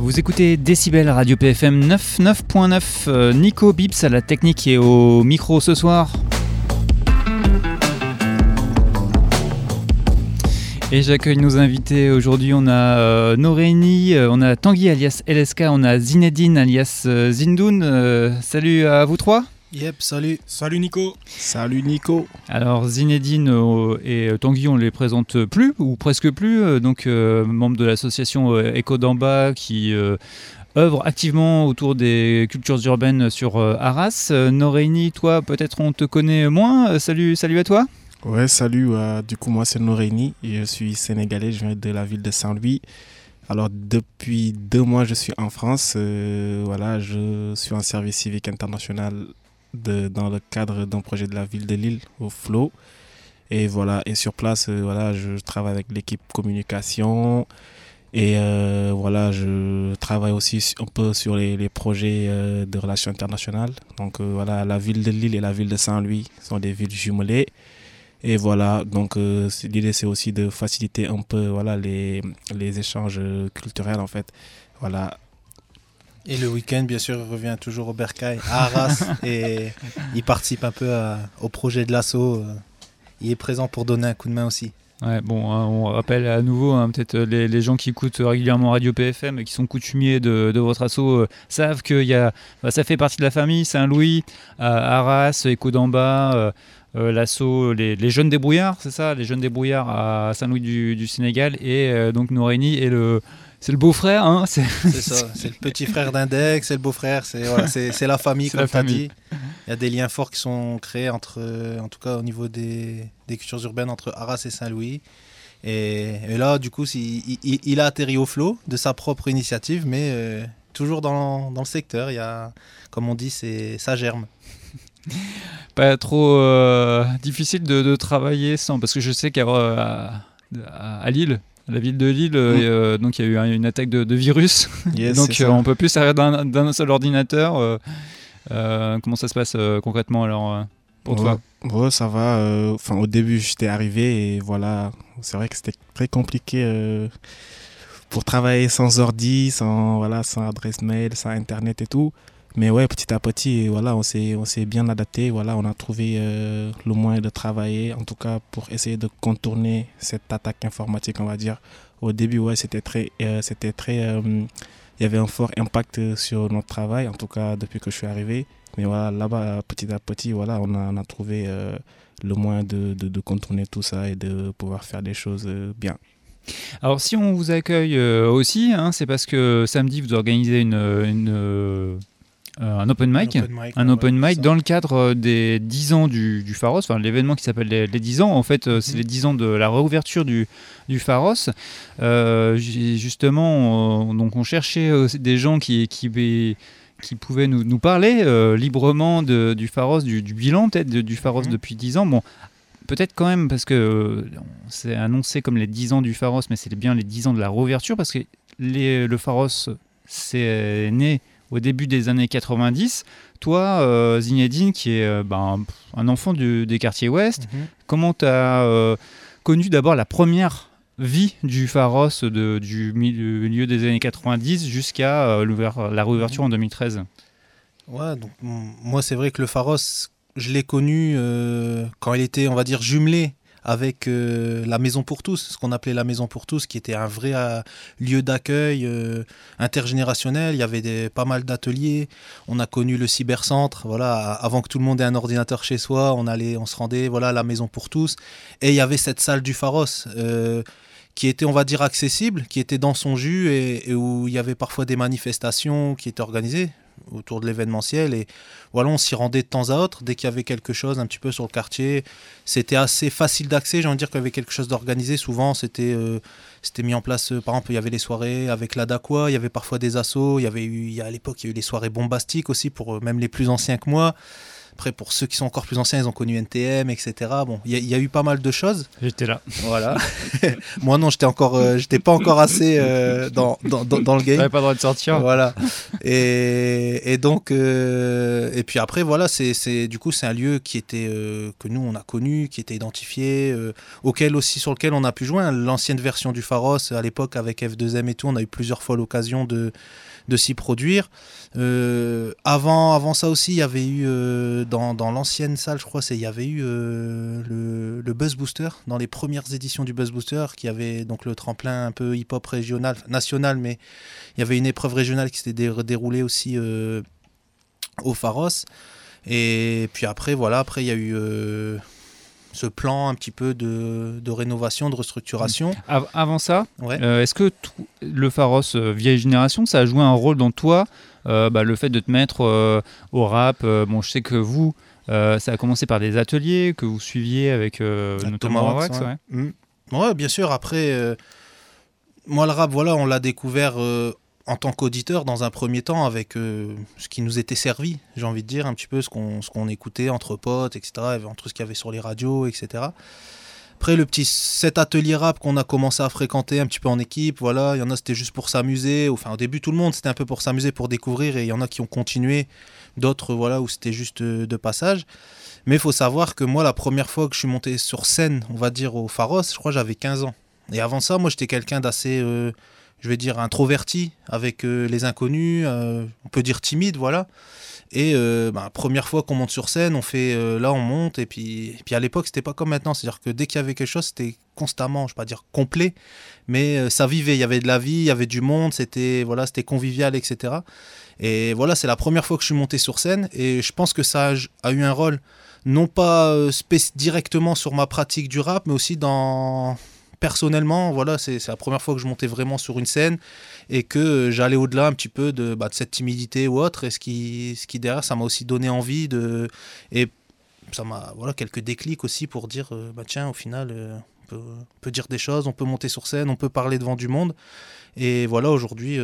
Vous écoutez Décibel Radio PFM 99.9, Nico Bips à la technique et au micro ce soir. Et j'accueille nos invités. Aujourd'hui, on a Norénie, on a Tanguy alias LSK, on a Zinedine alias Zindoun. Salut à vous trois. Yep, salut. Salut Nico. Salut Nico. Alors Zinedine et Tanguy, on ne les présente plus, ou presque plus, donc membre de l'association Écho d'en bas qui œuvre activement autour des cultures urbaines sur Arras. Norénie, toi peut-être on te connaît moins, salut à toi. Ouais, salut, du coup moi c'est Norénie, je suis sénégalais, je viens de la ville de Saint-Louis. Alors depuis 2 mois je suis en France, voilà, je suis en service civique international dans le cadre d'un projet de la ville de Lille au Flow. Et voilà, et sur place, voilà, je travaille avec l'équipe communication et voilà, je travaille aussi un peu sur les projets de relations internationales. Donc voilà, la ville de Lille et la ville de Saint-Louis sont des villes jumelées. Et voilà, donc l'idée c'est aussi de faciliter un peu voilà, les échanges culturels en fait. Voilà. Et le week-end, bien sûr, il revient toujours au Bercail, à Arras, et il participe un peu au projet de l'assaut. Il est présent pour donner un coup de main aussi. Ouais, bon, hein, on rappelle à nouveau, hein, peut-être les gens qui écoutent régulièrement Radio PFM et qui sont coutumiers de votre asso savent que ça fait partie de la famille Saint-Louis, Arras, Écho d'en bas, l'asso, les jeunes débrouillards, c'est ça, les jeunes débrouillards à Saint-Louis du Sénégal, et donc Norénie est c'est le beau-frère, hein. C'est ça, c'est le petit frère d'Index, c'est le beau-frère, c'est la famille, comme tu as dit. Il y a des liens forts qui sont créés en tout cas au niveau des cultures urbaines entre Arras et Saint-Louis. Et là, du coup, il a atterri au Flow de sa propre initiative, mais toujours dans le secteur. Il y a, comme on dit, ça germe. Pas trop difficile de travailler sans, parce que je sais qu'à Lille, la ville de Lille, donc il y a eu une attaque de virus. Yes, donc on peut plus s'arrêter d'un seul ordinateur. Comment ça se passe concrètement alors pour toi? Ouais, ça va. Au début, j'étais arrivé et voilà, c'est vrai que c'était très compliqué pour travailler sans ordi, sans adresse mail, sans internet et tout. Mais ouais, petit à petit, voilà, on s'est bien adapté. Voilà, on a trouvé le moyen de travailler, en tout cas pour essayer de contourner cette attaque informatique, on va dire. Au début, ouais, c'était très, il y avait un fort impact sur notre travail, en tout cas depuis que je suis arrivé. Mais voilà, là-bas, petit à petit, voilà, on a trouvé le moyen de contourner tout ça et de pouvoir faire des choses bien. Alors si on vous accueille aussi, hein, c'est parce que samedi vous organisez un open mic dans le cadre des 10 ans du Pharos, enfin l'événement qui s'appelle les 10 ans, en fait c'est les 10 ans de la réouverture du Pharos. Justement, donc on cherchait des gens qui pouvaient nous parler librement du Pharos, du bilan peut-être du Pharos depuis 10 ans. Bon, peut-être quand même parce que c'est annoncé comme les 10 ans du Pharos, mais c'est bien les 10 ans de la réouverture parce que le Pharos c'est né au début des années 90, toi, Zinedine, qui est un enfant des quartiers ouest, comment tu as connu d'abord la première vie du Pharos du milieu des années 90 jusqu'à la réouverture en 2013? Ouais, donc moi c'est vrai que le Pharos, je l'ai connu quand il était, on va dire, jumelé avec la Maison pour tous, ce qu'on appelait la Maison pour tous, qui était un vrai lieu d'accueil intergénérationnel. Il y avait pas mal d'ateliers. On a connu le cybercentre. Voilà, avant que tout le monde ait un ordinateur chez soi, on se rendait à la Maison pour tous. Et il y avait cette salle du Pharos qui était, on va dire, accessible, qui était dans son jus et où il y avait parfois des manifestations qui étaient organisées autour de l'événementiel, et voilà, on s'y rendait de temps à autre dès qu'il y avait quelque chose un petit peu sur le quartier. C'était assez facile d'accès, j'ai envie de dire qu'il y avait quelque chose d'organisé. Souvent c'était mis en place, par exemple il y avait les soirées avec l'Adaqua, il y avait parfois des assos, à l'époque il y a eu les soirées bombastiques aussi pour même les plus anciens que moi. Après, pour ceux qui sont encore plus anciens, ils ont connu NTM, etc. Bon, il y a eu pas mal de choses. J'étais là. Voilà. Moi, non, j'étais pas encore assez dans le game. T'avais pas le droit de sortir. Voilà. Et donc, et puis après, voilà, du coup, c'est un lieu qui était, que nous, on a connu, qui était identifié, sur lequel on a pu jouer. Hein. L'ancienne version du Pharos, à l'époque, avec F2M et tout, on a eu plusieurs fois l'occasion de s'y produire. Avant ça aussi, il y avait eu dans l'ancienne salle, je crois, il y avait eu le Buzz Booster, dans les premières éditions du Buzz Booster, qui avait donc le tremplin un peu hip-hop régional, national, mais il y avait une épreuve régionale qui s'était déroulée aussi au Pharos. Et puis après, voilà, il y a eu ce plan un petit peu de rénovation, de restructuration. Avant ça, ouais. Est-ce que le Pharos vieille génération, ça a joué un rôle dans toi, le fait de te mettre au rap? Bon, je sais que vous, ça a commencé par des ateliers que vous suiviez avec notamment Wax. Ouais. Ouais, bien sûr. Après, moi, le rap, voilà, on l'a découvert en tant qu'auditeur dans un premier temps avec ce qui nous était servi, j'ai envie de dire, un petit peu ce qu'on écoutait entre potes, etc., entre ce qu'il y avait sur les radios, etc. Après, cet atelier rap qu'on a commencé à fréquenter un petit peu en équipe, voilà, il y en a c'était juste pour s'amuser, enfin au début tout le monde c'était un peu pour s'amuser, pour découvrir, et il y en a qui ont continué, d'autres voilà, où c'était juste de passage. Mais il faut savoir que moi, la première fois que je suis monté sur scène, on va dire au Pharos, je crois que j'avais 15 ans. Et avant ça, moi j'étais quelqu'un d'assez... je vais dire introverti avec les inconnus, on peut dire timide, voilà. Et première fois qu'on monte sur scène, on fait là on monte et puis à l'époque c'était pas comme maintenant, c'est-à-dire que dès qu'il y avait quelque chose c'était constamment, je vais pas dire complet, mais ça vivait, il y avait de la vie, il y avait du monde, c'était convivial, etc. Et voilà, c'est la première fois que je suis monté sur scène et je pense que ça a eu un rôle non pas directement sur ma pratique du rap, mais aussi personnellement, voilà, c'est la première fois que je montais vraiment sur une scène et que j'allais au-delà un petit peu de cette timidité ou autre. Et ce qui derrière, ça m'a aussi donné envie et ça m'a quelques déclics aussi pour dire tiens, au final, on peut dire des choses, on peut monter sur scène, on peut parler devant du monde. Et voilà, aujourd'hui,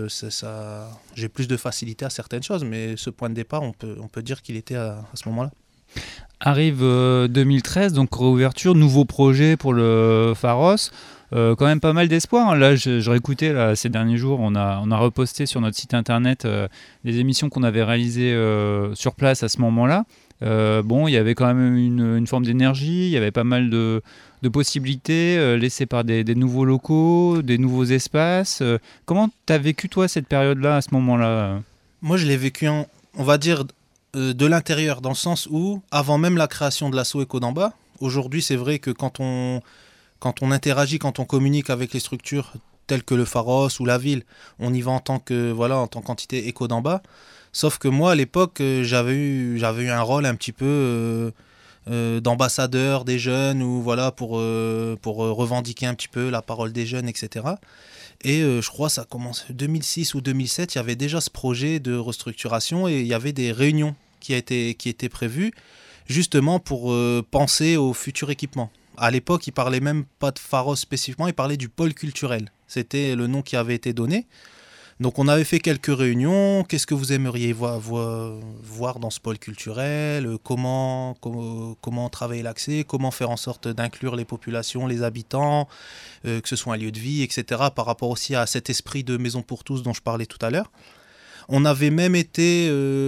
j'ai plus de facilité à certaines choses, mais ce point de départ, on peut dire qu'il était à ce moment-là. Arrive 2013, donc réouverture, nouveau projet pour le Pharos. Quand même pas mal d'espoir. Hein. Là, je réécoutais ces derniers jours, on a reposté sur notre site internet les émissions qu'on avait réalisées sur place à ce moment-là. Il y avait quand même une forme d'énergie, il y avait pas mal de possibilités laissées par des nouveaux locaux, des nouveaux espaces. Comment tu as vécu, toi, cette période-là, à ce moment-là? Moi, je l'ai vécu, on va dire... de l'intérieur, dans le sens où, avant même la création de l'asso Echo d'en bas, aujourd'hui c'est vrai que quand on interagit, quand on communique avec les structures telles que le Pharos ou la ville, on y va en tant qu'entité Echo d'en bas. Sauf que moi à l'époque j'avais eu un rôle un petit peu d'ambassadeur des jeunes, ou voilà, pour revendiquer un petit peu la parole des jeunes, etc. Et je crois que ça commence 2006 ou 2007, il y avait déjà ce projet de restructuration et il y avait des réunions qui étaient prévues justement pour penser au futur équipement. À l'époque, ils ne parlaient même pas de Pharos spécifiquement, ils parlaient du pôle culturel. C'était le nom qui avait été donné. Donc on avait fait quelques réunions. Qu'est-ce que vous aimeriez voir dans ce pôle culturel, comment travailler l'accès, comment faire en sorte d'inclure les populations, les habitants, que ce soit un lieu de vie, etc. Par rapport aussi à cet esprit de maison pour tous dont je parlais tout à l'heure. On avait même été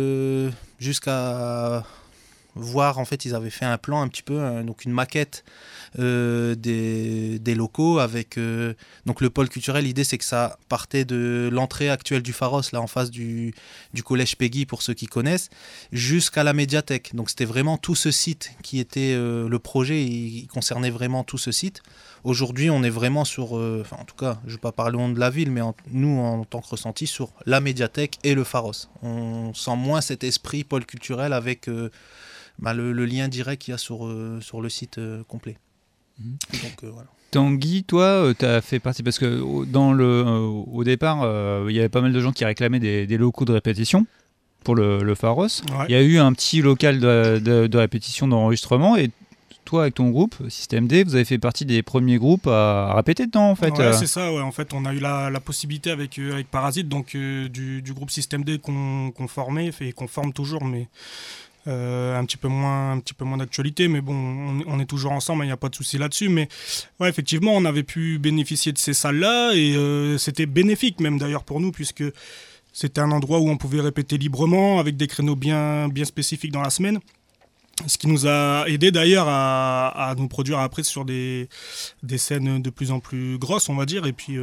jusqu'à voir, en fait, ils avaient fait un plan un petit peu, donc une maquette des locaux avec donc le pôle culturel. L'idée c'est que ça partait de l'entrée actuelle du Pharos, là en face du collège Peggy pour ceux qui connaissent, jusqu'à la médiathèque. Donc c'était vraiment tout ce site qui était le projet, il concernait vraiment tout ce site. Aujourd'hui on est vraiment sur, en tout cas je ne vais pas parler au nom de la ville, mais nous en tant que ressenti, sur la médiathèque et le Pharos. On sent moins cet esprit pôle culturel avec le lien direct qu'il y a sur le site complet. Donc, voilà. Tanguy, toi, tu as fait partie, parce que au départ, il y avait pas mal de gens qui réclamaient des locaux de répétition pour le Pharos. Ouais. Il y a eu un petit local de répétition, d'enregistrement, et toi, avec ton groupe, Système D, vous avez fait partie des premiers groupes à répéter dedans, en fait. Ouais, c'est ça, ouais. En fait, on a eu la possibilité avec Parasite, donc du groupe Système D qu'on formait, et qu'on forme toujours, mais un petit peu moins d'actualité, mais bon, on est toujours ensemble, il n'y a pas de souci là-dessus. Mais ouais, effectivement, on avait pu bénéficier de ces salles-là et c'était bénéfique même d'ailleurs pour nous, puisque c'était un endroit où on pouvait répéter librement avec des créneaux bien spécifiques dans la semaine. Ce qui nous a aidé d'ailleurs à nous produire après sur des scènes de plus en plus grosses, on va dire. Et puis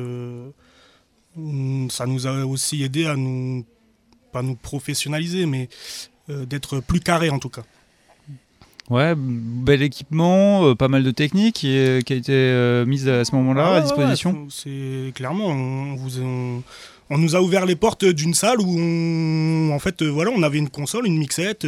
ça nous a aussi aidé à pas nous professionnaliser, mais d'être plus carré en tout cas. Ouais, bel équipement, pas mal de technique qui a été mise à ce moment-là à disposition. Ouais, c'est clairement, on nous a ouvert les portes d'une salle où en fait, voilà, on avait une console, une mixette,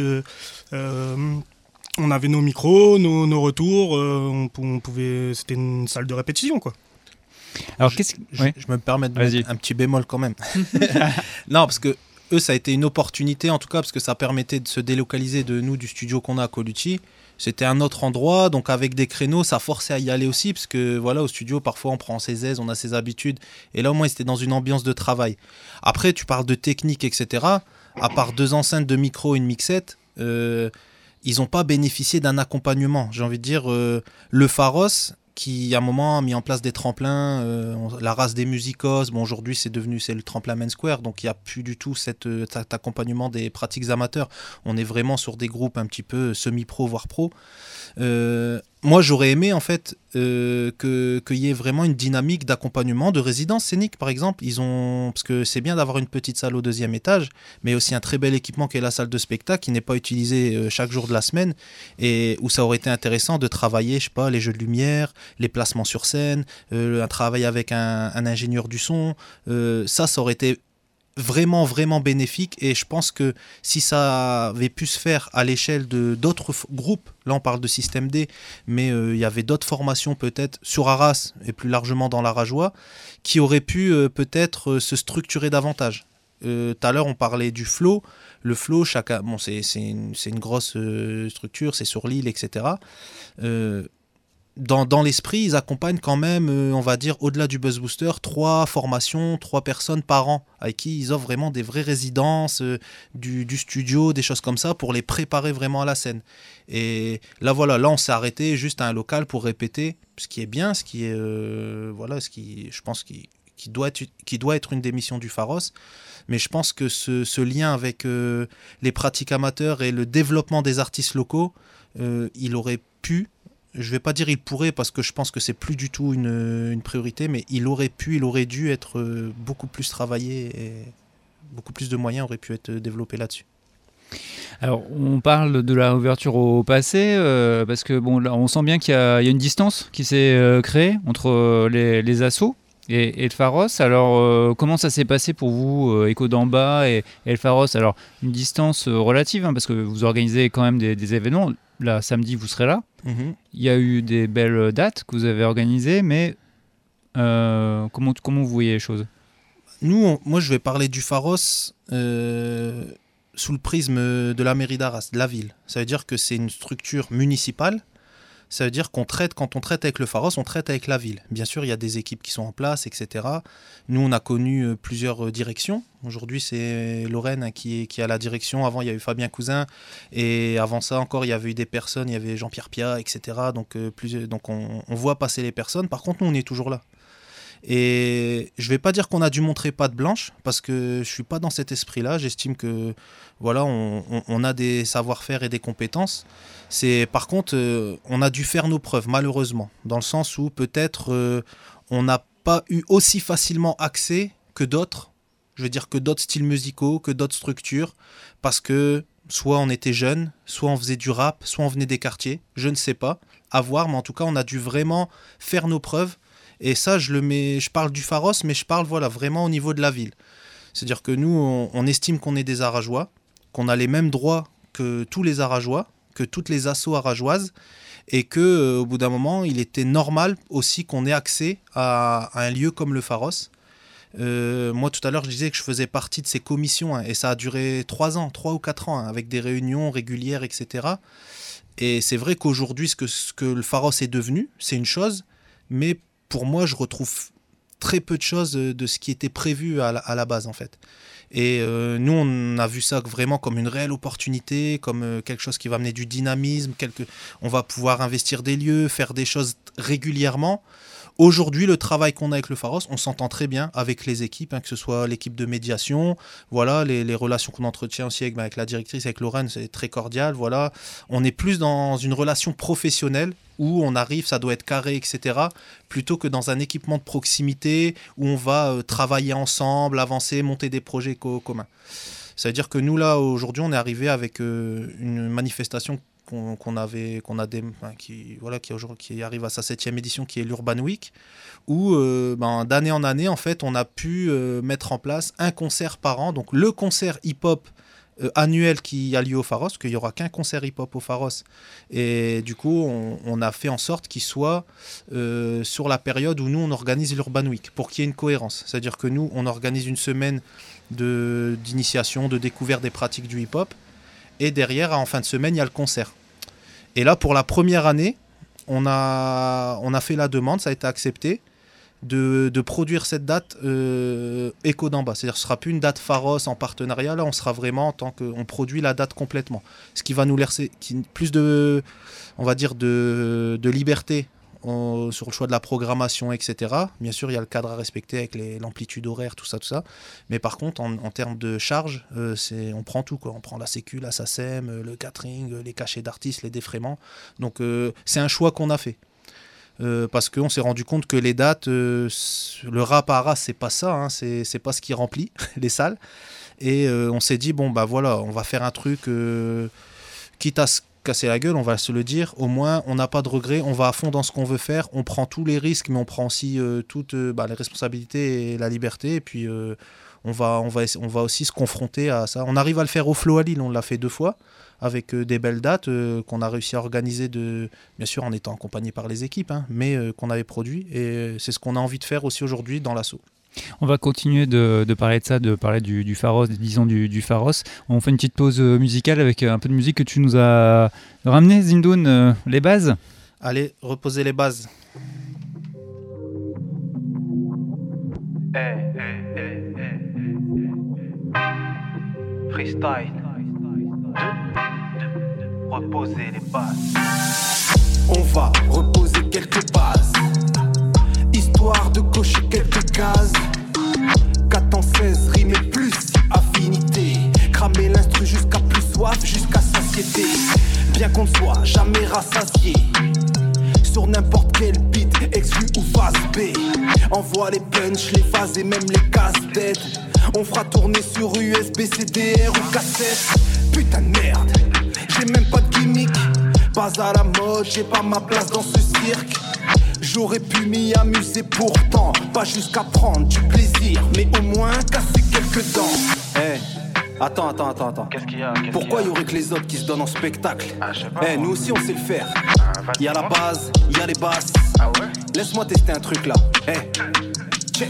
on avait nos micros, nos retours, on pouvait, c'était une salle de répétition, quoi. Alors je me permets de mettre un petit bémol quand même. Non, parce que eux, ça a été une opportunité en tout cas, parce que ça permettait de se délocaliser de nous, du studio qu'on a à Colucci. C'était un autre endroit, donc avec des créneaux, ça forçait à y aller aussi, parce que voilà, au studio, parfois on prend ses aises, on a ses habitudes, et là au moins c'était dans une ambiance de travail. Après, tu parles de technique, etc. À part 2 enceintes de micro et une mixette, ils n'ont pas bénéficié d'un accompagnement. J'ai envie de dire, le Pharos, qui à un moment a mis en place des tremplins, la race des musicos, bon aujourd'hui c'est le tremplin Main Square, donc il n'y a plus du tout cet accompagnement des pratiques amateurs, on est vraiment sur des groupes un petit peu semi-pro voire pro. Moi j'aurais aimé en fait qu'il y ait vraiment une dynamique d'accompagnement, de résidence scénique par exemple, parce que c'est bien d'avoir une petite salle au 2e étage, mais aussi un très bel équipement qui est la salle de spectacle, qui n'est pas utilisé chaque jour de la semaine, et où ça aurait été intéressant de travailler, je sais pas, les jeux de lumière, les placements sur scène, un travail avec un ingénieur du son, ça aurait été vraiment bénéfique, et je pense que si ça avait pu se faire à l'échelle de d'autres groupes, là on parle de Système D, mais il y avait d'autres formations peut-être sur Arras et plus largement dans la Rajoie qui auraient pu peut-être se structurer davantage. Tout à l'heure on parlait du flow. Le flow, bon, c'est une grosse structure, c'est sur l'île, etc. Dans l'esprit, ils accompagnent quand même, on va dire, au-delà du Buzz Booster, 3 formations, 3 personnes par an, avec qui ils offrent vraiment des vraies résidences, du studio, des choses comme ça, pour les préparer vraiment à la scène. Et là, voilà, là, on s'est arrêté juste à un local pour répéter, ce qui est bien, ce qui est, je pense, qui doit être une des missions du Pharos. Mais je pense que ce lien avec les pratiques amateurs et le développement des artistes locaux, il aurait pu, je vais pas dire il pourrait parce que je pense que c'est plus du tout une priorité, mais il aurait dû être beaucoup plus travaillé et beaucoup plus de moyens auraient pu être développés là-dessus. Alors, on parle de la ouverture au passé, parce que bon, là, on sent bien qu'il y a une distance qui s'est créée entre les assos et le Pharos. Alors, comment ça s'est passé pour vous, Echo d'en bas et le Pharos? Alors, une distance relative, parce que vous organisez quand même des événements. Là, samedi, vous serez là. Il y a eu des belles dates que vous avez organisées, mais comment vous voyez les choses? Moi, je vais parler du Pharos sous le prisme de la mairie d'Arras, de la ville. Ça veut dire que c'est une structure municipale. Ça veut dire quand on traite avec le Pharos, on traite avec la ville. Bien sûr, il y a des équipes qui sont en place, etc. Nous, on a connu plusieurs directions. Aujourd'hui, c'est Lorraine qui a la direction. Avant, il y a eu Fabien Cousin. Et avant ça, encore, il y avait eu des personnes. Il y avait Jean-Pierre Piat, etc. Donc on voit passer les personnes. Par contre, nous, on est toujours là. Et je vais pas dire qu'on a dû montrer patte blanche, parce que je suis pas dans cet esprit-là. J'estime que voilà, on a des savoir-faire et des compétences. Par contre, on a dû faire nos preuves, malheureusement, dans le sens où peut-être on n'a pas eu aussi facilement accès que d'autres. Je veux dire que d'autres styles musicaux, que d'autres structures, parce que soit on était jeunes, soit on faisait du rap, soit on venait des quartiers. Je ne sais pas, à voir, mais en tout cas, on a dû vraiment faire nos preuves. Et ça, je parle du Pharos, mais je parle vraiment au niveau de la ville. C'est-à-dire que nous, on estime qu'on est des Arageois, qu'on a les mêmes droits que tous les Arageois, que toutes les assos arageoises, et qu'au bout d'un moment, il était normal aussi qu'on ait accès à un lieu comme le Pharos. Moi, tout à l'heure, je disais que je faisais partie de ces commissions, et ça a duré 3 ou 4 ans, avec des réunions régulières, etc. Et c'est vrai qu'aujourd'hui, ce que le Pharos est devenu, c'est une chose, mais pour moi, je retrouve très peu de choses de ce qui était prévu à la base, en fait. Et nous, on a vu ça vraiment comme une réelle opportunité, comme quelque chose qui va amener du dynamisme, on va pouvoir investir des lieux, faire des choses régulièrement. Aujourd'hui, le travail qu'on a avec le Pharos, on s'entend très bien avec les équipes, que ce soit l'équipe de médiation, voilà, les relations qu'on entretient aussi avec la directrice, avec Lorraine, c'est très cordial. Voilà. On est plus dans une relation professionnelle où on arrive, ça doit être carré, etc., plutôt que dans un équipement de proximité où on va travailler ensemble, avancer, monter des projets communs. Ça veut dire que nous, là, aujourd'hui, on est arrivé avec une manifestation qui arrive à sa 7e édition, qui est l'Urban Week, où d'année en année, en fait, on a pu mettre en place un concert par an, donc le concert hip-hop annuel qui a lieu au Pharos, parce qu'il n'y aura qu'un concert hip-hop au Pharos, et du coup, on a fait en sorte qu'il soit sur la période où nous, on organise l'Urban Week, pour qu'il y ait une cohérence. C'est-à-dire que nous, on organise une semaine d'initiation, de découverte des pratiques du hip-hop, et derrière, en fin de semaine, il y a le concert. Et là, pour la première année, on a fait la demande, ça a été accepté, de produire cette date Echo d'en bas. C'est-à-dire que ce ne sera plus une date Pharos en partenariat, là, on sera vraiment en tant qu'on produit la date complètement. Ce qui va nous laisser plus de liberté sur le choix de la programmation, etc. Bien sûr, il y a le cadre à respecter avec l'amplitude horaire, tout ça. Mais par contre, en termes de charge, on prend tout, quoi. On prend la sécu, la SACEM, le catering, les cachets d'artistes, les défraiements. Donc, c'est un choix qu'on a fait. Parce qu'on s'est rendu compte que les dates, le rap à Arras, c'est pas ça, hein, c'est pas ce qui remplit les salles. Et on s'est dit, voilà, on va faire un truc, quitte à se casser la gueule, on va se le dire, au moins on n'a pas de regrets, on va à fond dans ce qu'on veut faire, on prend tous les risques, mais on prend aussi toutes les responsabilités et la liberté, et puis on va aussi se confronter à ça. On arrive à le faire au Flow à Lille, on l'a fait 2 fois, avec des belles dates qu'on a réussi à organiser, bien sûr en étant accompagné par les équipes, mais qu'on avait produit, et c'est ce qu'on a envie de faire aussi aujourd'hui dans l'assaut. On va continuer de parler de ça, de parler du Pharos, des 10 ans du Pharos. On fait une petite pause musicale avec un peu de musique que tu nous as ramené, Zindoun, les bases. Allez, reposer les bases. Freestyle. Reposer les bases. On va reposer quelques bases, histoire de cocher quelques cases. 4 ans 16, rime et plus affinité. Cramer l'instru jusqu'à plus soif, jusqu'à satiété. Bien qu'on ne soit jamais rassasié sur n'importe quel beat, ex-vu ou phase B. Envoie les punchs, les phases et même les casse-têtes. On fera tourner sur USB, CDR ou cassette. Putain de merde, j'ai même pas de gimmick. Pas à la mode, j'ai pas ma place dans ce cirque. J'aurais pu m'y amuser pourtant, pas jusqu'à prendre du plaisir, mais au moins casser quelques dents. Hey, attends. Qu'est-ce qu'il y a? Pourquoi y aurait que les autres qui se donnent en spectacle? Nous aussi on sait le faire. Y a la base, y a les basses. Ah ouais? Laisse-moi tester un truc là. Check.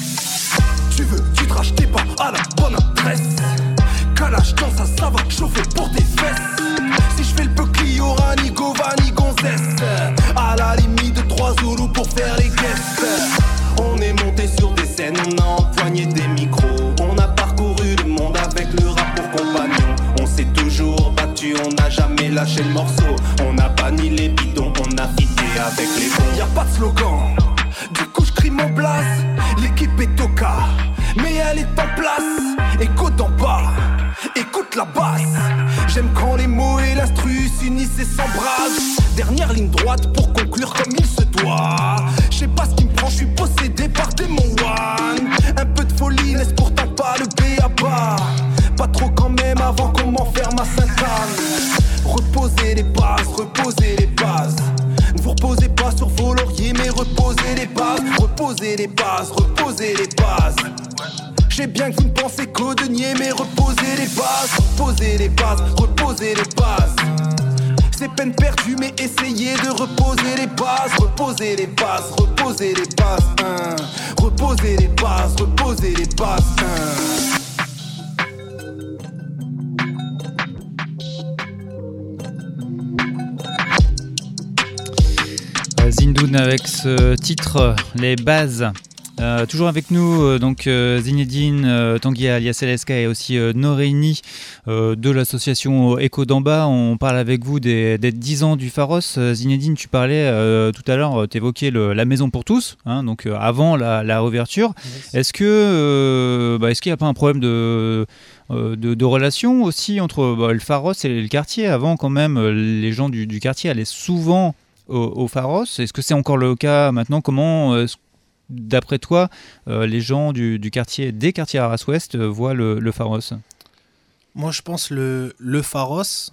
Tu veux, tu te rachetais pas à la bonne adresse. Calage dans ça va chauffer pour tes fesses. Si je fais le peu Clio, ni Gova, ni Gonzesse. À la limite de 3 Zoulous pour faire les guests. On est monté sur des scènes, on a empoigné des micros. On a parcouru le monde avec le rap pour compagnon. On s'est toujours battu, on n'a jamais lâché le morceau. On n'a pas ni les bidons, on a fité avec les bons. Y'a pas de slogan, du coup je crie mon blast. L'équipe est au cas, mais elle est en place. Écoute d'en bas, écoute la basse. J'aime quand les mots et l'instru s'unissent et s'embrasent. Dernière ligne droite pour conclure comme il se doit. Je sais pas ce qui me prend, je suis possédé par démon one. Un peu de folie laisse pourtant pas le B.A.B.A. Pas trop quand même avant qu'on m'enferme à Sainte-Anne. Reposez les bases, reposez les bases. Ne vous reposez pas sur vos lauriers, mais reposez les bases. Reposez les bases, reposez les bases. Je sais bien que vous ne pensez qu'au denier, mais reposez les bases. Reposez les bases, reposez les bases. C'est peine perdue, mais essayez de reposer les bases. Reposez les bases, reposez les bases. Reposez les bases, reposez les bases. Zindoun avec ce titre, les bases. Toujours avec nous, Zinedine Tanguy alias LSK et aussi Norénie de l'association Echo d'en bas. On parle avec vous des 10 ans du Pharos. Zinedine, tu parlais tout à l'heure, tu évoquais la maison pour tous, hein, donc avant la réouverture. Yes. Est-ce qu'il n'y a pas un problème de relation aussi entre le Pharos et le quartier? Avant, quand même, les gens du quartier allaient souvent au Pharos. Est-ce que c'est encore le cas maintenant? Comment d'après toi, les gens du quartier, des quartiers Arras-Ouest voient le Pharos? Moi, je pense le Pharos,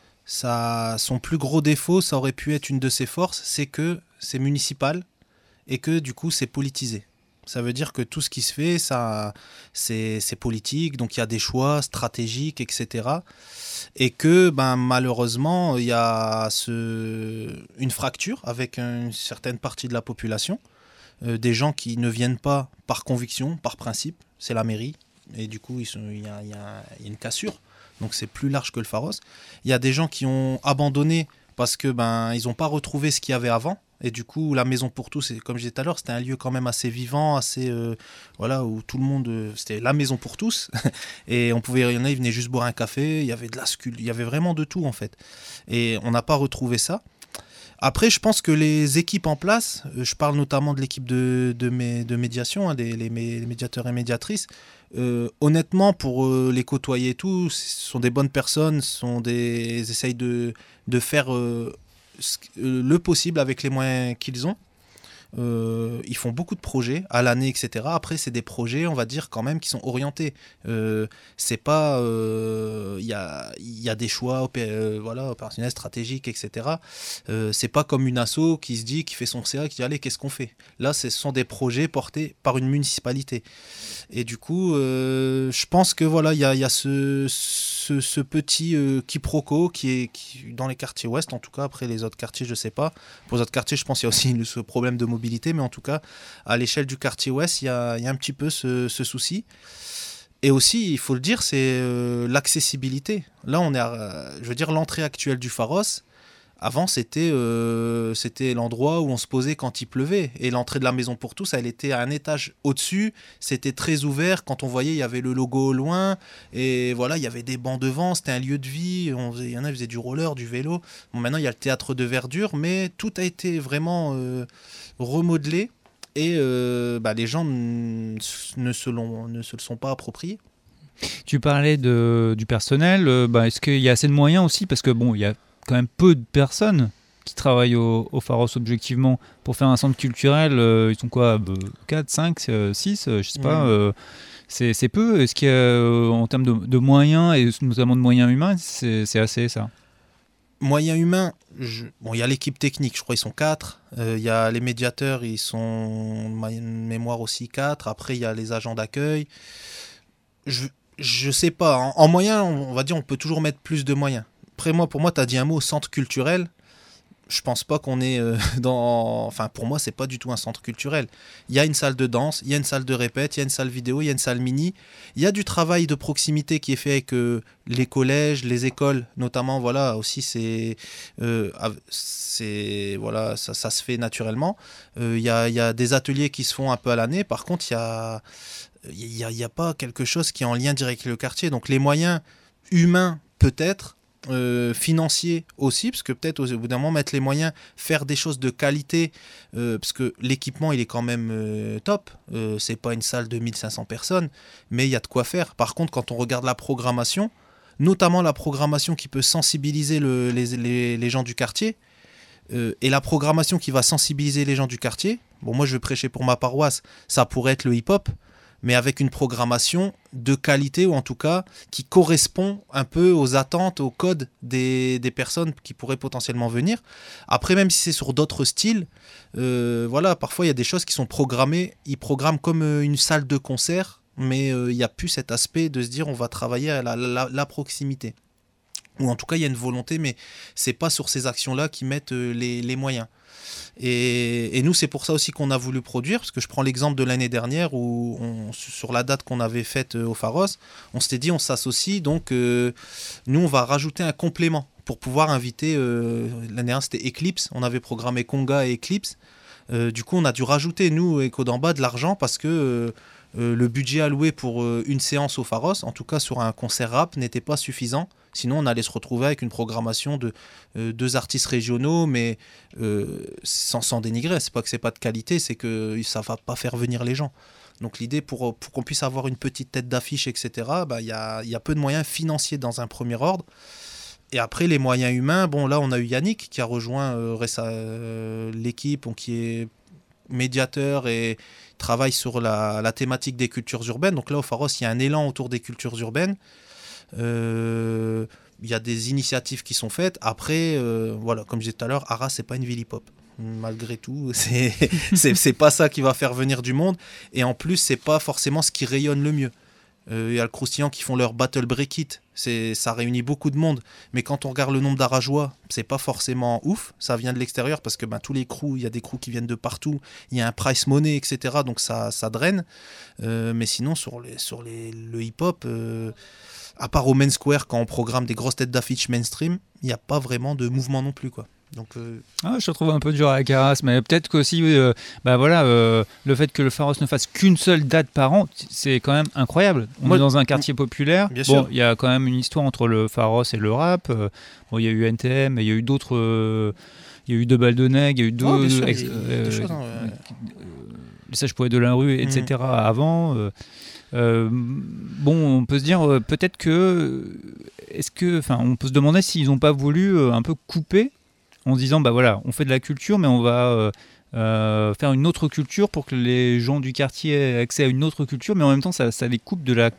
son plus gros défaut, ça aurait pu être une de ses forces, c'est que c'est municipal et que du coup, c'est politisé. Ça veut dire que tout ce qui se fait, c'est politique, donc il y a des choix stratégiques, etc. Et que malheureusement, il y a une fracture avec une certaine partie de la population. Des gens qui ne viennent pas par conviction, par principe, c'est la mairie, et du coup il y a une cassure, donc c'est plus large que le Pharos. Il y a des gens qui ont abandonné parce que ils n'ont pas retrouvé ce qu'il y avait avant, et du coup la maison pour tous, comme je disais tout à l'heure, c'était un lieu quand même assez vivant, assez où tout le monde, c'était la maison pour tous, et il y en a, ils venaient juste boire un café, il y avait de la sculpture, il y avait vraiment de tout en fait, et on n'a pas retrouvé ça. Après, je pense que les équipes en place, je parle notamment de l'équipe de médiation, hein, les médiateurs et médiatrices, honnêtement, pour les côtoyer et tout, ce sont des bonnes personnes, ils essayent de faire le possible avec les moyens qu'ils ont. Ils font beaucoup de projets à l'année, etc. Après, c'est des projets, on va dire, quand même, qui sont orientés. C'est pas... Il y a des choix opérationnels, stratégiques, etc. C'est pas comme une asso qui fait son CA, qui dit, allez, qu'est-ce qu'on fait? Là, ce sont des projets portés par une municipalité. Et du coup, je pense que voilà, il y a ce petit quiproquo qui dans les quartiers ouest, en tout cas. Après les autres quartiers, je sais pas. Pour les autres quartiers, je pense qu'il y a aussi ce problème de mobilité, mais en tout cas, à l'échelle du quartier ouest, il y a un petit peu ce souci. Et aussi, il faut le dire, c'est l'accessibilité. Là, on est je veux dire, l'entrée actuelle du Pharos. Avant, c'était l'endroit où on se posait quand il pleuvait. Et l'entrée de la maison pour tous, elle était à un étage au-dessus. C'était très ouvert. Quand on voyait, il y avait le logo au loin. Et voilà, il y avait des bancs devant. C'était un lieu de vie. Il y en a qui faisaient du roller, du vélo. Bon, maintenant, il y a le théâtre de verdure. Mais tout a été vraiment remodelé. Et les gens ne se le sont pas appropriés. Tu parlais du personnel. Est-ce qu'il y a assez de moyens aussi? Parce que il y a quand même peu de personnes qui travaillent au Pharos objectivement. Pour faire un centre culturel, ils sont quoi, 4, 5, 6, je sais pas. C'est peu. Est-ce qu'il y a, en termes de moyens, et notamment de moyens humains, c'est assez ça? Moyens humains, il y a l'équipe technique, je crois ils sont 4. Il y a les médiateurs, ils sont de mémoire aussi 4. Après, il y a les agents d'accueil. Je sais pas. En moyens, on va dire, on peut toujours mettre plus de moyens. Après, pour moi, tu as dit un mot, centre culturel. Je pense pas qu'on est Enfin, pour moi, c'est pas du tout un centre culturel. Il y a une salle de danse, il y a une salle de répète, il y a une salle vidéo, il y a une salle mini. Il y a du travail de proximité qui est fait avec les collèges, les écoles, notamment. Voilà, aussi, voilà, ça se fait naturellement. Il y a des ateliers qui se font un peu à l'année. Par contre, il y a pas quelque chose qui est en lien direct avec le quartier. Donc, les moyens humains, peut-être. Financier aussi, parce que peut-être au bout d'un moment mettre les moyens, faire des choses de qualité, parce que l'équipement il est quand même top, c'est pas une salle de 1500 personnes, mais il y a de quoi faire. Par contre, quand on regarde la programmation, notamment la programmation qui peut sensibiliser les gens du quartier, et la programmation qui va sensibiliser les gens du quartier, moi je vais prêcher pour ma paroisse, ça pourrait être le hip-hop, mais avec une programmation de qualité, ou en tout cas qui correspond un peu aux attentes, aux codes des personnes qui pourraient potentiellement venir. Après, même si c'est sur d'autres styles, parfois il y a des choses qui sont programmées, ils programment comme une salle de concert, mais il n'y a plus cet aspect de se dire on va travailler à la proximité. Ou en tout cas, il y a une volonté, mais c'est pas sur ces actions-là qu'ils mettent les moyens. Et nous, c'est pour ça aussi qu'on a voulu produire, parce que je prends l'exemple de l'année dernière où sur la date qu'on avait faite au Pharos, on s'était dit on s'associe, donc nous on va rajouter un complément pour pouvoir inviter, l'année dernière c'était Eclipse, on avait programmé Conga et Eclipse, Du coup, on a dû rajouter, nous, Echo d'en bas, de l'argent parce que le budget alloué pour une séance au Pharos, en tout cas sur un concert rap, n'était pas suffisant. Sinon, on allait se retrouver avec une programmation de 2 artistes régionaux, mais sans dénigrer. C'est pas que c'est pas de qualité, c'est que ça va pas faire venir les gens. Donc l'idée, pour qu'on puisse avoir une petite tête d'affiche, etc., y a peu de moyens financiers dans un premier ordre. Et après, les moyens humains, bon, là, on a eu Yannick qui a rejoint l'équipe, qui est médiateur et travaille sur la thématique des cultures urbaines. Donc là, au Pharos, il y a un élan autour des cultures urbaines. Il y a des initiatives qui sont faites. Après, voilà, comme je disais tout à l'heure, Arras, c'est pas une ville hip-hop. Malgré tout, c'est pas ça qui va faire venir du monde. Et en plus, c'est pas forcément ce qui rayonne le mieux. Il y a le Croustillant qui font leur Battle Break It. Ça réunit beaucoup de monde. Mais quand on regarde le nombre d'Arageois, c'est pas forcément ouf. Ça vient de l'extérieur parce que tous les crews, il y a des crews qui viennent de partout. Il y a un price money, etc. Donc ça draine. Mais sinon, sur le hip-hop, à part au Main Square, quand on programme des grosses têtes d'affiche mainstream, il n'y a pas vraiment de mouvement non plus, quoi. Donc, je te trouve un peu dur avec Arras, mais peut-être qu'aussi le fait que le Pharos ne fasse qu'une seule date par an, c'est quand même incroyable. On est dans un quartier populaire. Bon, il y a quand même une histoire entre le Pharos et le rap. Il y a eu NTM, il y a eu d'autres. Il y a eu deux Baldonneg, il y a eu deux choses, les Sages Poètes de la rue, etc. avant. On peut se dire peut-être que on peut se demander s'ils n'ont pas voulu un peu couper en se disant on fait de la culture mais on va faire une autre culture pour que les gens du quartier aient accès à une autre culture, mais en même temps ça les coupe de la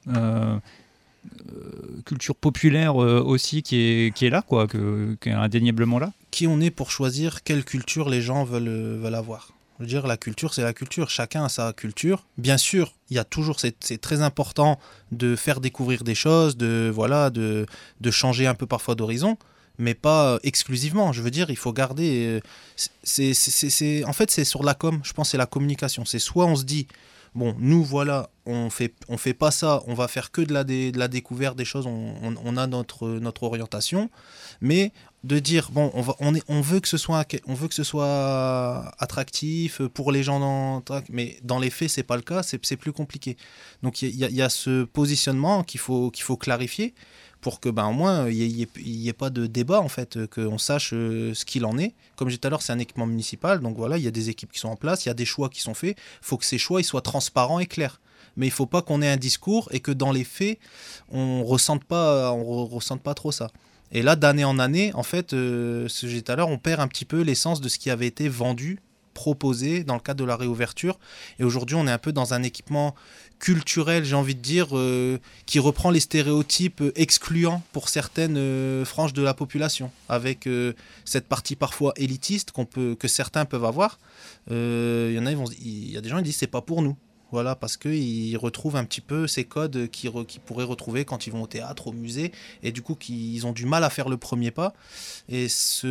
culture populaire aussi qui est là, quoi, qui est indéniablement là. Qui on est pour choisir quelle culture les gens veulent avoir? Je veux dire, la culture, c'est la culture. Chacun a sa culture. Bien sûr, il y a toujours, c'est très important de faire découvrir des choses, de changer un peu parfois d'horizon, mais pas exclusivement. Je veux dire, il faut garder. En fait, c'est sur la com. Je pense que c'est la communication. C'est soit on se dit, bon, nous voilà, on fait pas ça, on va faire que de la découverte des choses. On a notre orientation, mais de dire bon, on veut que ce soit attractif pour les gens, mais dans les faits c'est pas le cas, c'est plus compliqué. Donc il y a ce positionnement qu'il faut clarifier pour que au moins il y ait pas de débat, en fait, qu'on sache ce qu'il en est. Comme j'ai dit tout à l'heure, c'est un équipement municipal, donc voilà, il y a des équipes qui sont en place, il y a des choix qui sont faits. Il faut que ces choix ils soient transparents et clairs. Mais il faut pas qu'on ait un discours et que dans les faits on ressente pas trop ça. Et là, d'année en année, en fait, ce que j'ai dit tout à l'heure, on perd un petit peu l'essence de ce qui avait été vendu, proposé dans le cadre de la réouverture. Et aujourd'hui, on est un peu dans un équipement culturel, j'ai envie de dire, qui reprend les stéréotypes excluants pour certaines franges de la population, avec cette partie parfois élitiste que certains peuvent avoir. Il y a des gens qui disent c'est pas pour nous. Voilà, parce qu'ils retrouvent un petit peu ces codes qu'ils pourraient retrouver quand ils vont au théâtre, au musée, et du coup ils ont du mal à faire le premier pas. Et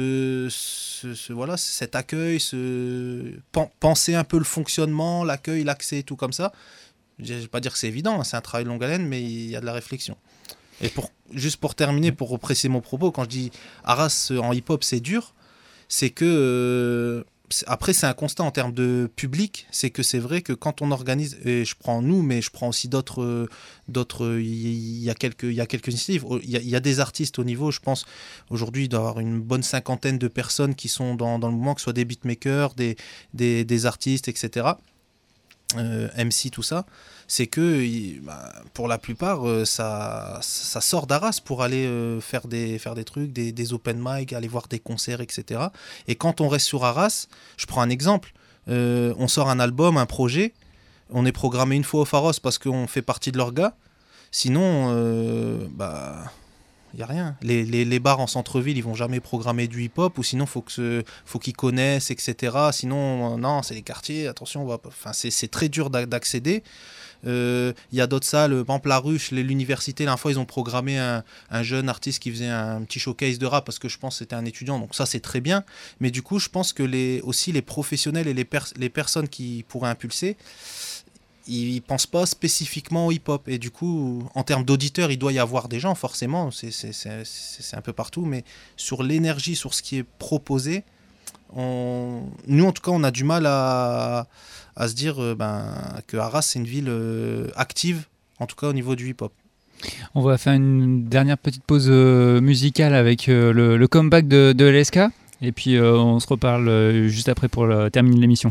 cet accueil, penser un peu le fonctionnement, l'accueil, l'accès, tout comme ça, je ne vais pas dire que c'est évident, c'est un travail de longue haleine, mais il y a de la réflexion. Et juste pour terminer, pour repréciser mon propos, quand je dis Arras en hip-hop c'est dur, c'est que... Après, c'est un constat en termes de public, c'est que c'est vrai que quand on organise, et je prends nous, mais je prends aussi d'autres, il y a quelques initiatives, il y a des artistes au niveau, je pense, aujourd'hui, il doit y avoir une bonne 50aine de personnes qui sont dans le mouvement, que ce soit des beatmakers, des artistes, etc., MC, tout ça, c'est que pour la plupart ça sort d'Arras pour aller faire des trucs, des open mic, aller voir des concerts, etc. Et quand on reste sur Arras, je prends un exemple, on sort un album, un projet, on est programmé une fois au Pharos parce qu'on fait partie de l'orga, sinon il n'y a rien. Les bars en centre-ville, ils vont jamais programmer du hip-hop, ou sinon faut qu'ils connaissent, etc. Sinon, non, c'est les quartiers, attention, c'est très dur d'accéder. Il y a d'autres salles, par exemple la Ruche, l'université, la fois ils ont programmé un jeune artiste qui faisait un petit showcase de rap, parce que je pense que c'était un étudiant, donc ça c'est très bien. Mais du coup, je pense que aussi les professionnels et les personnes qui pourraient impulser, ils pensent pas spécifiquement au hip-hop, et du coup en termes d'auditeurs il doit y avoir des gens, forcément, c'est un peu partout, mais sur l'énergie, sur ce qui est proposé, nous en tout cas, on a du mal à se dire que Arras, c'est une ville active, en tout cas au niveau du hip-hop. On va faire une dernière petite pause musicale avec le comeback de LSK. Et puis on se reparle juste après pour terminer l'émission.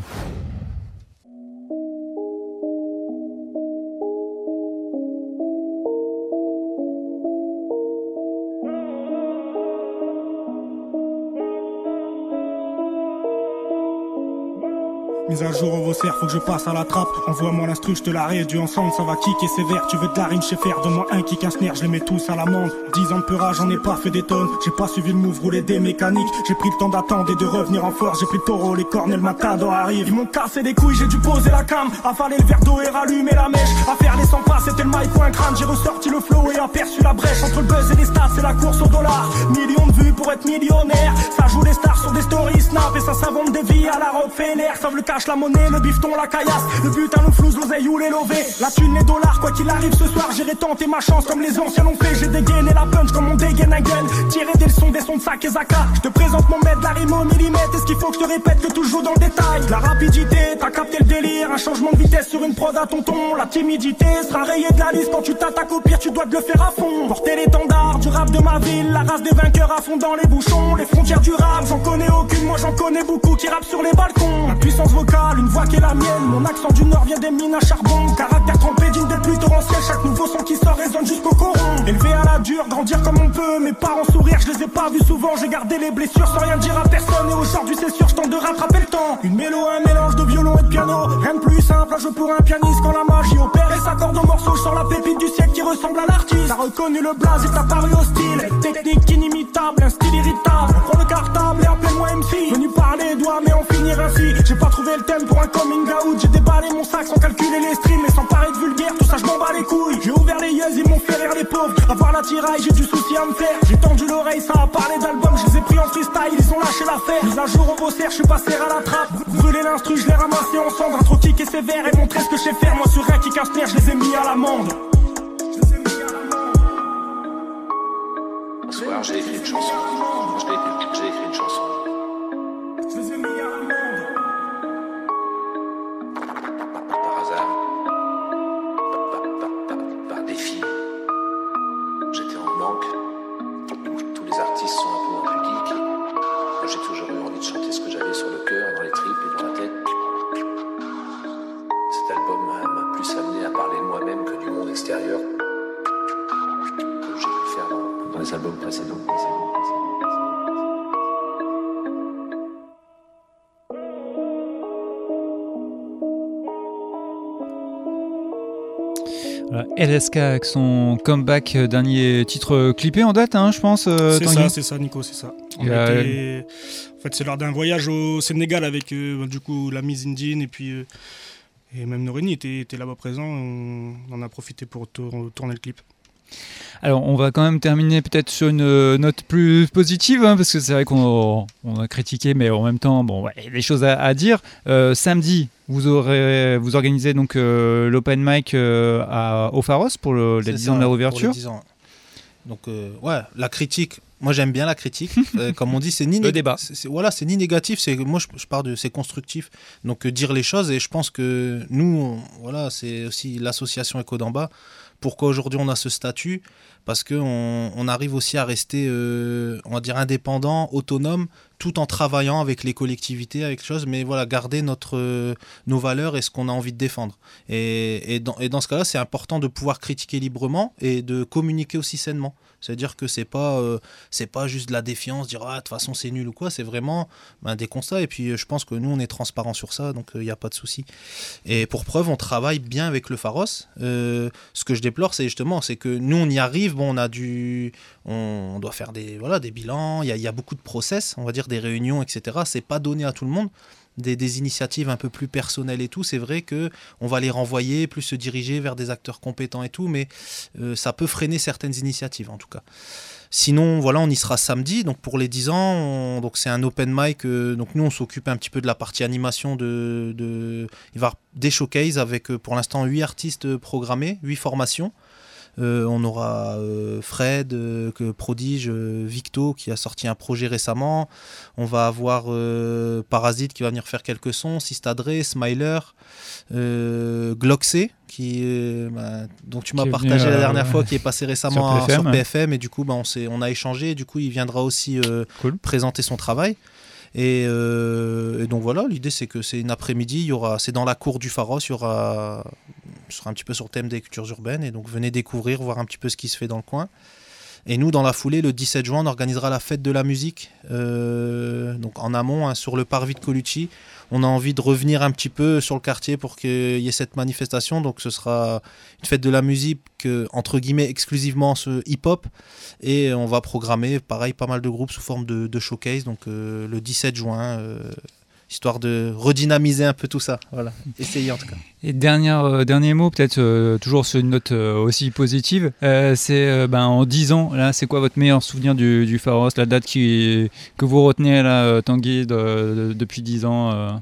Mise à jour au Vaussaire, faut que je passe à la trappe. Envoie-moi l'instru, je te la réduis ensemble, ça va kicker sévère. Tu veux de la rime, je sais faire, donne-moi un kick, un snare, je les mets tous à l'amende. 10 ans de peurage, j'en ai pas fait des tonnes. J'ai pas suivi le move, rouler des mécaniques. J'ai pris le temps d'attendre et de revenir en force. J'ai pris le taureau, les cornes et le matador arrive. Ils m'ont cassé les couilles, j'ai dû poser la cam. Avaler le verre d'eau et rallumer la mèche. À faire les 100 pas, c'était le mic ou un crâne. J'ai ressorti le flow et aperçu la brèche. Entre le buzz et les stats, c'est la course au dollar. Millions de vues pour être millionnaire. Ça joue les stars sur des stories snap. Et ça s'invente des vies à la Rockefeller. Sauve le cash, la monnaie, le bifton, la caillasse. Le butin, le flouze, l'oseille ou les lovés. La thune, les dollars, quoi qu'il arrive ce soir. J'irai tenter ma chance comme les anciens l'ont fait. J'ai dégainé la punch comme on dégaine un gun. Tirer des leçons, des sons de sac et Zaka. Je te présente mon maître, la rime au millimètre. Est-ce qu'il faut que je te répète que tout joue dans le détail? La rapidité, t'as capté le délire. Un changement de vitesse sur une prod à tonton. La timidité sera rayée de la liste. Quand tu t'attaques au pire, tu dois te le faire à fond. Porter l'étendard du rap de ma ville. La race des vainqueurs à fond dans les bouchons. Les frontières du rap, j'en connais aucune. Moi j'en connais beaucoup qui rappent sur les balcons. La puissance vocale, une voix qui est la mienne. Mon accent du nord vient des mines à charbon. Caractère trempé d'une des pluies torrentielles. Chaque nouveau son qui sort résonne jusqu'au coron. Élevé à la dure, grandir comme on peut. Mes parents sourire, je les ai pas vus souvent. J'ai gardé les blessures sans rien dire à personne. Et aujourd'hui c'est sûr, je tente de rattraper le temps. Une mélo, un mélange de violon et de piano. Rien de plus simple à jouer pour un pianiste quand la magie opère. Et s'accorde au morceau, je sors la pépite du siècle qui ressemble à l'artiste. T'as reconnu le blaze, il t'a paru hostile. Technique inimitable, un style irritable. Prends le cartable et appelle-moi MC. Venu parler doigt mais en finir ainsi. J'ai pas trouvé le thème pour un coming out. J'ai déballé mon sac sans calculer les streams. Mais sans paraître vulgaire, tout ça je m'en bats les couilles. J'ai ouvert les yeux, ils m'ont fait rire les pauvres. Avoir la tiraille, j'ai du souci à me faire. J'ai tendu l'oreille, ça a parlé d'album. Je les ai pris en freestyle, ils ont lâché l'affaire. Mise à jour au Vaussaire, je suis passé à la trappe. Brûler l'instru, je l'ai ramassé en cendres. Un trop kick et sévère et montrer ce que je sais faire. Moi sur un kick, un snare, je les ai mis à l'amende. Un soir, j'ai écrit une chanson. J'ai écrit une chanson. Je les ai mis à l'amende. Par hasard. Par défi. J'étais en banque. Tous les artistes sont un peu impudiques. Moi, j'ai toujours eu envie de chanter ce que j'avais sur le cœur, dans les tripes et dans la tête. Cet album m'a plus amené à parler de moi-même que du monde extérieur que j'ai pu faire dans les albums précédents. Voilà, LSK avec son comeback, dernier titre clippé en date, je pense. C'est ça, Nico, c'est ça. En fait, c'est lors d'un voyage au Sénégal avec du coup la mise Indine et puis et même Norini était là-bas présent. On en a profité pour tourner le clip. Alors, on va quand même terminer peut-être sur une note plus positive, parce que c'est vrai qu'on a critiqué, mais en même temps, il y a des choses à dire. Samedi, vous organisez donc l'open mic au Pharos pour les 10 ans de la réouverture. Donc, la critique. Moi, j'aime bien la critique. Comme on dit, c'est ni le débat. C'est ni négatif. Moi, je pars c'est constructif. Donc, dire les choses. Et je pense que nous, c'est aussi l'association Echo d'en bas. Pourquoi aujourd'hui on a ce statut? Parce qu'on arrive aussi à rester, on va dire, indépendant, autonome, tout en travaillant avec les collectivités, avec les choses, mais voilà, garder nos valeurs et ce qu'on a envie de défendre. Et dans ce cas-là, c'est important de pouvoir critiquer librement et de communiquer aussi sainement. C'est-à-dire que c'est pas juste de la défiance, dire de toute façon c'est nul ou quoi, c'est vraiment des constats. Et puis je pense que nous on est transparent sur ça, donc il n'y a pas de souci. Et pour preuve, on travaille bien avec le Pharos. Ce que je déplore, c'est que nous on y arrive, on doit faire des bilans, il y a beaucoup de process, on va dire des réunions, etc. C'est pas donné à tout le monde. Des initiatives un peu plus personnelles et tout, c'est vrai qu'on va les renvoyer, plus se diriger vers des acteurs compétents et tout, mais ça peut freiner certaines initiatives en tout cas. Sinon, on y sera samedi, donc pour les 10 ans, donc c'est un open mic, donc nous on s'occupe un petit peu de la partie animation, il va y avoir des showcases avec pour l'instant 8 artistes programmés, 8 formations. On aura Fred, Prodige, Victo qui a sorti un projet récemment. On va avoir Parasite qui va venir faire quelques sons, Sistadre, Smiler, Gloxé dont tu m'as partagé la dernière fois, qui est passé récemment sur PFM, et du coup on a échangé, et du coup il viendra aussi présenter son travail. Et donc voilà, l'idée c'est que c'est une après-midi, c'est dans la cour du Pharos, ce sera un petit peu sur le thème des cultures urbaines, et donc venez découvrir, voir un petit peu ce qui se fait dans le coin. Et nous, dans la foulée, le 17 juin, on organisera la fête de la musique, donc en amont, sur le parvis de Colucci. On a envie de revenir un petit peu sur le quartier pour qu'il y ait cette manifestation. Donc ce sera une fête de la musique, entre guillemets, exclusivement hip-hop. Et on va programmer, pareil, pas mal de groupes sous forme de showcase. Donc le 17 juin, histoire de redynamiser un peu tout ça. Voilà, essayez en tout cas. Et dernier mot, peut-être toujours sur une note aussi positive, c'est en 10 ans, là, c'est quoi votre meilleur souvenir du Pharos, la date que vous retenez là, Tanguy, depuis 10 ans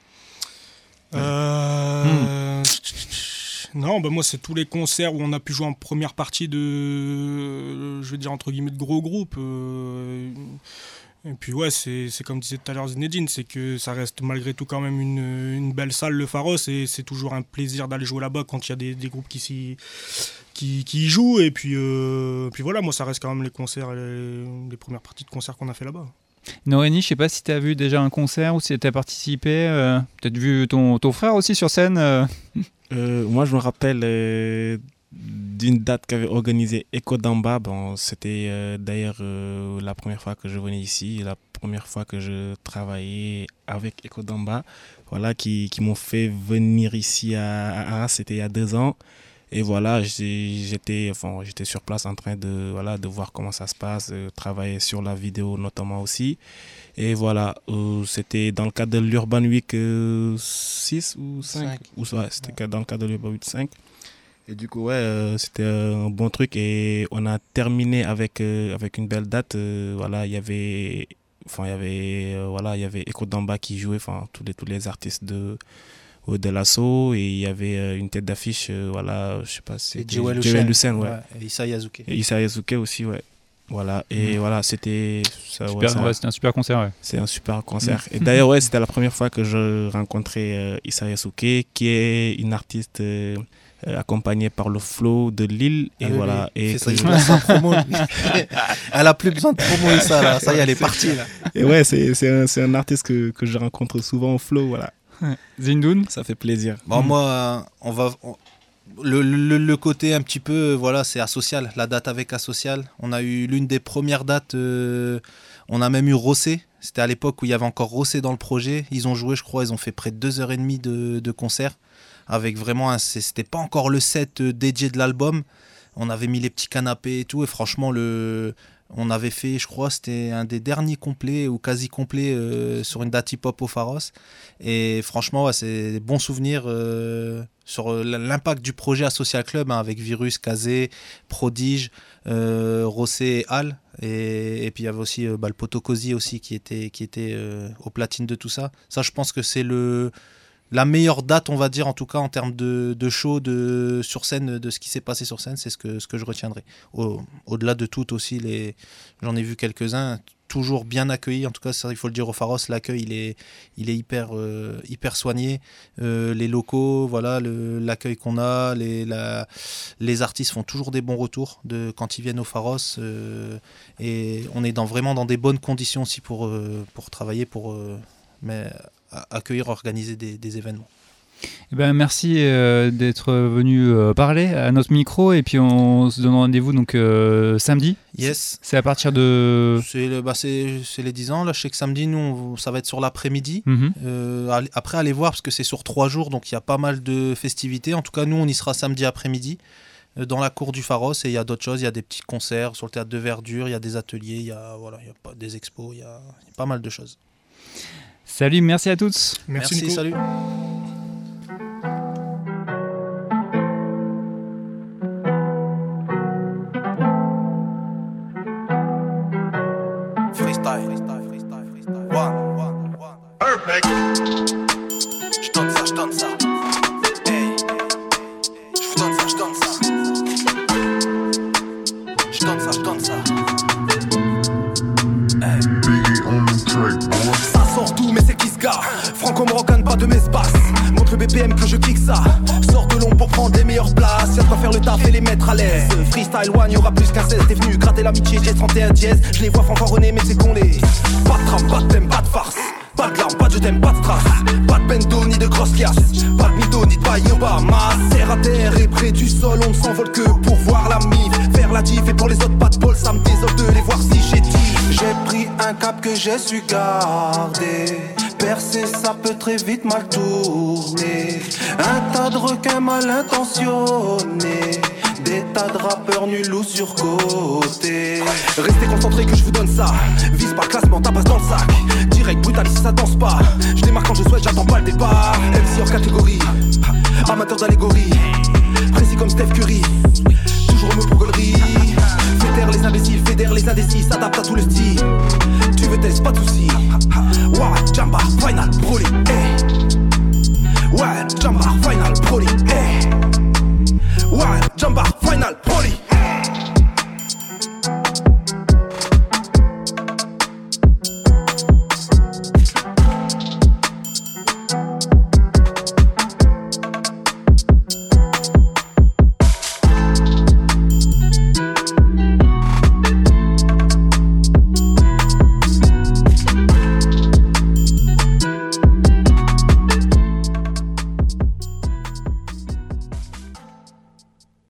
Non, moi c'est tous les concerts où on a pu jouer en première partie je vais dire entre guillemets, de gros groupes. Et puis ouais, c'est comme disait tout à l'heure Zinedine, c'est que ça reste malgré tout quand même une belle salle, le Pharos, et c'est toujours un plaisir d'aller jouer là-bas quand il y a des groupes qui y jouent. Et puis voilà, moi ça reste quand même les concerts, les premières parties de concerts qu'on a fait là-bas. Norénie, je sais pas si tu as vu déjà un concert ou si tu as participé, peut-être vu ton frère aussi sur scène. Moi je me rappelle d'une date qu'avait organisée Echo Damba. C'était d'ailleurs la première fois que je venais ici, la première fois que je travaillais avec Echo Damba, voilà, qui m'ont fait venir ici à Arras, c'était il y a 2 ans. Et voilà, j'étais sur place en train de voir comment ça se passe, travailler sur la vidéo notamment aussi. Et voilà, c'était dans le cadre de l'Urban Week 6 ou 5. C'était dans le cadre de l'Urban Week 5. Et du coup, c'était un bon truc, et on a terminé avec une belle date. Voilà, il y avait Echo Damba qui jouait, tous les artistes de l'assaut, et il y avait une tête d'affiche, je sais pas, c'était Joel Lucen, ouais. Et Issa Yazuke. Et Issa Yazuke aussi, ouais. Voilà, et voilà, c'était ça, c'était un super concert, ouais. C'est un super concert. Et d'ailleurs, c'était la première fois que je rencontrais Issa Yazuke, qui est une artiste accompagnée par le Flow de Lille. Et voilà. Et sa promo. Elle a plus besoin de promo, Issa, là. Ça y est, elle est partie, là. Et ouais, c'est un artiste que je rencontre souvent au Flow, voilà. Zindoun, ça fait plaisir. Moi, le côté un petit peu, voilà, c'est Asocial, la date avec Asocial. On a eu l'une des premières dates, on a même eu Rossé. C'était à l'époque où il y avait encore Rossé dans le projet. Ils ont joué, je crois, ils ont fait près de 2h30 de concert. Avec vraiment, c'était pas encore le set dédié de l'album. On avait mis les petits canapés et tout, et franchement, on avait fait, je crois, c'était un des derniers complets ou quasi complets sur une date hip-hop au Pharos. Et franchement, c'est des bons souvenirs sur l'impact du projet Asocial Club, avec Virus, Kazé, Prodige, Rossé et Al. Et puis il y avait aussi le Potokosi aussi qui était au platine de tout ça. Ça, je pense que c'est la meilleure date, on va dire, en tout cas en termes de show, sur scène, de ce qui s'est passé sur scène, c'est ce que je retiendrai. Au-delà de tout aussi, j'en ai vu quelques-uns, toujours bien accueillis. En tout cas, ça, il faut le dire, au Pharos, l'accueil il est hyper soigné. Les locaux, voilà, l'accueil qu'on a, les artistes font toujours des bons retours quand ils viennent au Pharos. Et on est vraiment dans des bonnes conditions aussi pour travailler, mais accueillir, organiser des événements. Merci d'être venu parler à notre micro, et puis on se donne rendez-vous donc samedi. Yes. C'est à partir de... C'est les 10 ans. Là, je sais que samedi, nous, ça va être sur l'après-midi. Après, allez voir, parce que c'est sur 3 jours, donc il y a pas mal de festivités. En tout cas, nous, on y sera samedi après-midi dans la cour du Pharos, et il y a d'autres choses. Il y a des petits concerts sur le théâtre de Verdure, il y a des ateliers, il y a des expos, il y a pas mal de choses. Salut, merci à tous. Merci, salut. Freestyle. One. Perfect. Je donne ça. Hey. Je donne ça. Montre le BPM que je kick ça. Sors de l'ombre pour prendre les meilleures places. Y'a de quoi faire le taf et les mettre à l'aise. Freestyle one, y'aura plus qu'un 16. T'es venu gratter l'amitié, j'ai 31 dièse. Je les vois fanfaronner mais c'est qu'on les. Pas de trame, pas de thème, pas de farce. Pas de larmes, pas de je t'aime, pas de strass. Pas de bento ni de grosses liasses. Pas de mytho ni de paille Obama. Serre à terre et près du sol, on ne s'envole que pour voir la mif. Faire la diff et pour les autres pas de bol, ça me désole de les voir si j'ai dit. J'ai pris un cap que j'ai su garder. Percer ça peut très vite mal tourner. Un tas de requins mal intentionnés. Des tas de rappeurs nuls ou surcotés. Restez concentrés que je vous donne ça. Vise pas le classement, tabasse dans le sac. Direct, brutal, si ça danse pas. Je démarre quand je souhaite, j'attends pas le départ. MC hors catégorie, amateur d'allégorie. Précis comme Steph Curry. Toujours au mot pour gaulerie. Fédère les imbéciles, fédère les indécis. S'adapte à tout le style. Tu veux test, pas de soucis. Ouais, Jamba, final, Broly, eh. Ouais, Jamba, final, Broly, eh. Ouais, Jamba, final,